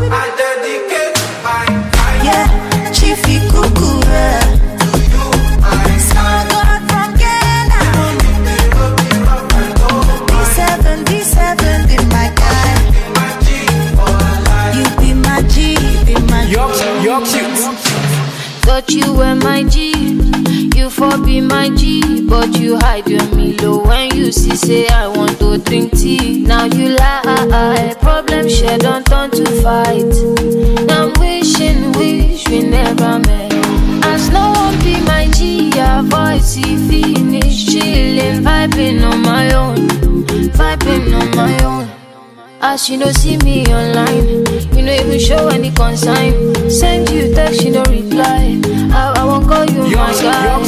I dedicate my life. Yeah, Chiefy Cuckoo. To you, my Small God from Ghana. D7, be my guy. My G for life. You be my G, be my G. You're cute. Thought you were my G, you for be my G, but you hide your me low when you see say I want to drink tea. Now you lie, problem share don't turn to fight. Now I'm wishing we never met. As no one be my G, your voice finish chilling, vibing on my own, vibing on my own. As you don't see me online, you know even show any consign. Send you text, you no reply. I won't call you my guy.